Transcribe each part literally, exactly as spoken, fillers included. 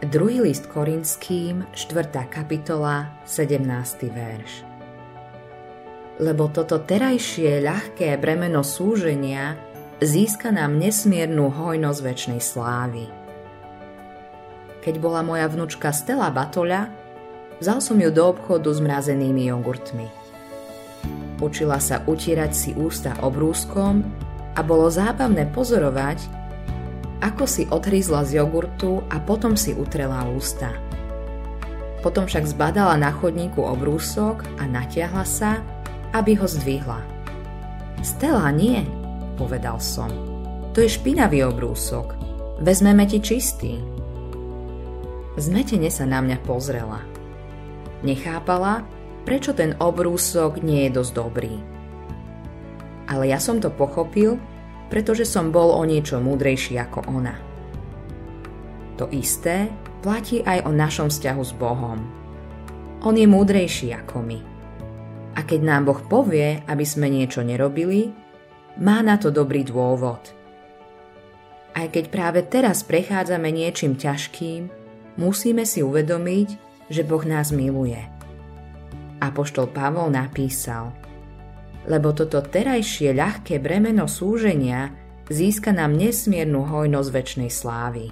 Druhý list Korinským, štvrtá kapitola, sedemnásty verš. Lebo toto terajšie ľahké bremeno súženia získa nám nesmiernu hojnosť večnej slávy. Keď bola moja vnučka Stella batoľa, vzal som ju do obchodu s mrazenými jogurtmi. Učila sa utierať si ústa obrúskom a bolo zábavné pozorovať, ako si odhryzla z jogurtu a potom si utrela ústa. Potom však zbadala na chodníku obrúsok a natiahla sa, aby ho zdvihla. Stella, nie, povedal som. To je špinavý obrúsok. Vezmeme ti čistý. Zmetene sa na mňa pozrela. Nechápala, prečo ten obrúsok nie je dosť dobrý. Ale ja som to pochopil, pretože som bol o niečo múdrejší ako ona. To isté platí aj o našom vzťahu s Bohom. On je múdrejší ako my. A keď nám Boh povie, aby sme niečo nerobili, má na to dobrý dôvod. Aj keď práve teraz prechádzame niečím ťažkým, musíme si uvedomiť, že Boh nás miluje. Apoštol Pavol napísal: lebo toto terajšie ľahké bremeno súženia získa nám nesmiernu hojnosť večnej slávy.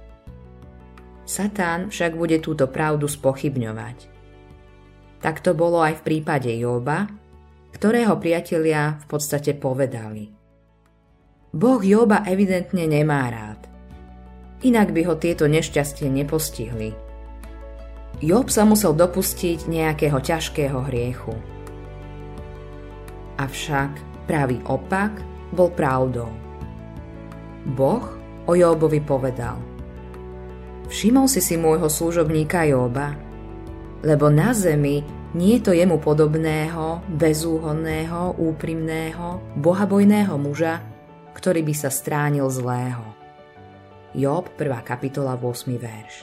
Satán však bude túto pravdu spochybňovať. Tak to bolo aj v prípade Jóba, ktorého priatelia v podstate povedali: Boh Jóba evidentne nemá rád. Inak by ho tieto nešťastie nepostihli. Jób sa musel dopustiť nejakého ťažkého hriechu. Avšak pravý opak bol pravdou. Boh o Jóbovi povedal: všimol si si môjho služobníka Jóba, lebo na zemi nie je to jemu podobného, bezúhonného, úprimného, bohabojného muža, ktorý by sa stránil zlého. Jób, prvá kapitola, ôsmy verš.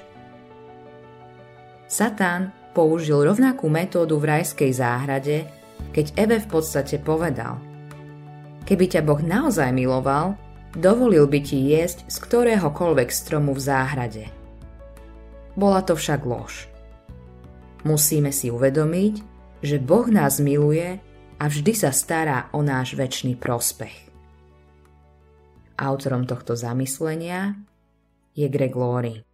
Satán použil rovnakú metódu v rajskej záhrade, keď Eve v podstate povedal: keby ťa Boh naozaj miloval, dovolil by ti jesť z ktoréhokoľvek stromu v záhrade. Bola to však lož. Musíme si uvedomiť, že Boh nás miluje a vždy sa stará o náš večný prospech. Autorom tohto zamyslenia je Greg Laurie.